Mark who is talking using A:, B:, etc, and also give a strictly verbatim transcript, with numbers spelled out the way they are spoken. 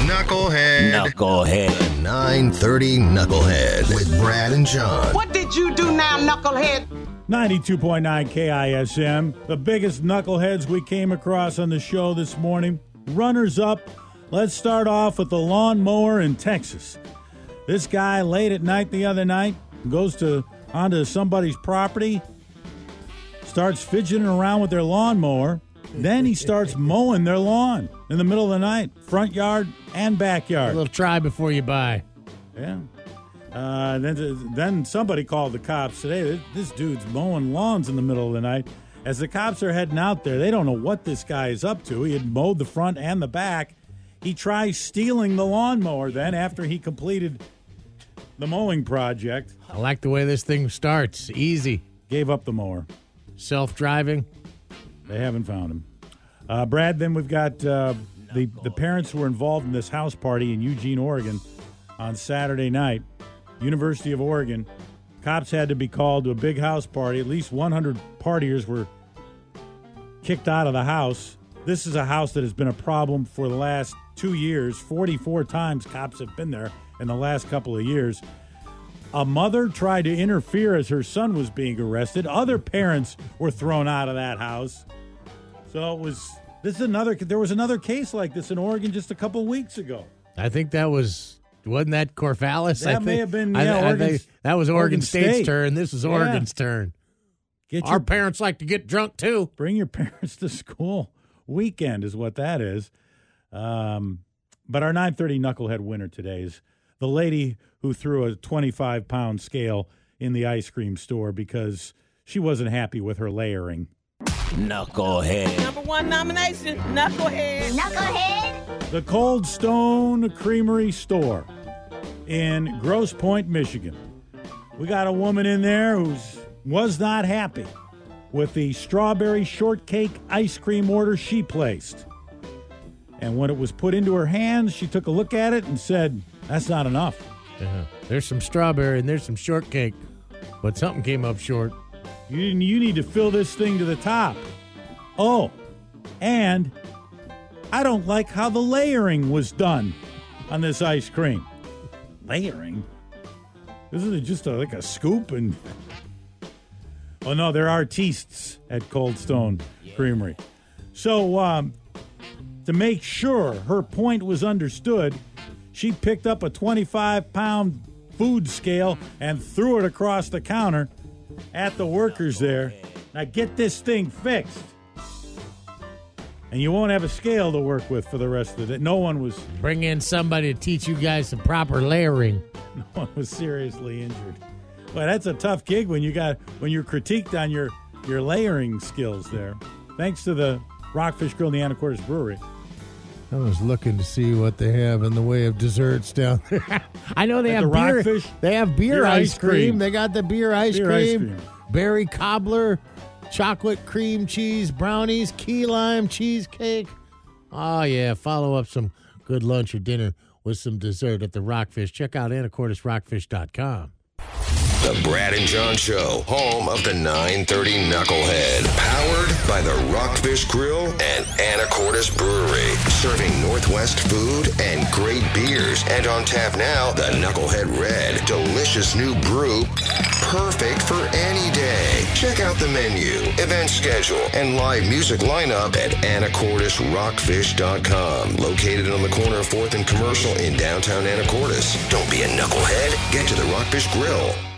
A: Knucklehead.
B: Knucklehead.
A: nine thirty Knucklehead with Brad and John.
C: What did you do now, Knucklehead?
D: ninety-two point nine K I S M. The biggest knuckleheads we came across on the show this morning. Runners up. Let's start off with the lawnmower in Texas. This guy late at night the other night goes to onto somebody's property, starts fidgeting around with their lawnmower. Then he starts mowing their lawn in the middle of the night, front yard and backyard.
E: A little try before you buy.
D: Yeah. Uh, then, then somebody called the cops today. This dude's mowing lawns in the middle of the night. As the cops are heading out there, they don't know what this guy is up to. He had mowed the front and the back. He tries stealing the lawnmower then after he completed the mowing project.
E: I like the way this thing starts. Easy.
D: Gave up the mower.
E: Self-driving.
D: They haven't found him. Uh, Brad, then we've got uh, the, the parents who were involved in this house party in Eugene, Oregon on Saturday night. University of Oregon. Cops had to be called to a big house party. At least one hundred partiers were kicked out of the house. This is a house that has been a problem for the last two years. forty-four times cops have been there in the last couple of years. A mother tried to interfere as her son was being arrested. Other parents were thrown out of that house. So it was, this is another, there was another case like this in Oregon just a couple weeks ago.
E: I think that was, wasn't that Corvallis?
D: That
E: I think,
D: may have been,
E: I,
D: yeah,
E: I
D: Oregon,
E: think that was Oregon,
D: Oregon
E: State's
D: State.
E: turn. This is
D: Yeah.
E: Oregon's turn.
D: Get
E: Our
D: your,
E: parents like to get drunk, too.
D: bring your parents to school. Weekend is what that is. Um, but our nine thirty Knucklehead winner today is the lady who threw a twenty-five pound scale in the ice cream store because she wasn't happy with her layering.
B: Knucklehead.
C: Number one nomination, Knucklehead.
F: Knucklehead.
D: The Cold Stone Creamery store in Grosse Pointe, Michigan. We got a woman in there who was not happy with the strawberry shortcake ice cream order she placed. And when it was put into her hands, she took a look at it and said, that's not enough.
E: Uh-huh. There's some strawberry and there's some shortcake, but something came up short.
D: You, you need to fill this thing to the top. Oh, and I don't like how the layering was done on this ice cream. Layering? Isn't it just a, like a scoop? And oh, no, they're artistes at Cold Stone Creamery. So um, to make sure her point was understood, she picked up a twenty-five pound food scale and threw it across the counter at the workers there. Now get this thing fixed. And you won't have a scale to work with for the rest of the day. No one was
E: Bring in somebody to teach you guys some proper layering.
D: no one was seriously injured. But that's a tough gig when you got when you're critiqued on your, your layering skills there. Thanks to the Rockfish Grill and the Anacortes Brewery.
E: I was looking to see what they have in the way of desserts down there. I know they
D: At
E: have
D: the
E: beer.
D: Rockfish,
E: they have beer,
D: beer
E: ice
D: ice
E: cream.
D: cream.
E: They got the beer ice
D: Beer ice
E: cream,
D: cream.
E: berry cobbler, chocolate cream cheese brownies, key lime cheesecake. Oh yeah, follow up some good lunch or dinner with some dessert at the Rockfish. Check out anacortes rockfish dot com.
A: The Brad and John Show, home of the nine thirty Knucklehead. Powered by the Rockfish Grill and Anacortes Brewery. Serving Northwest food and great beers. And on tap now, the Knucklehead Red. Delicious new brew. Perfect for any day. Check out the menu, event schedule, and live music lineup at anacortes rockfish dot com. Located on the corner of fourth and Commercial in downtown Anacortes. Don't be a knucklehead. Get to the Rockfish Grill.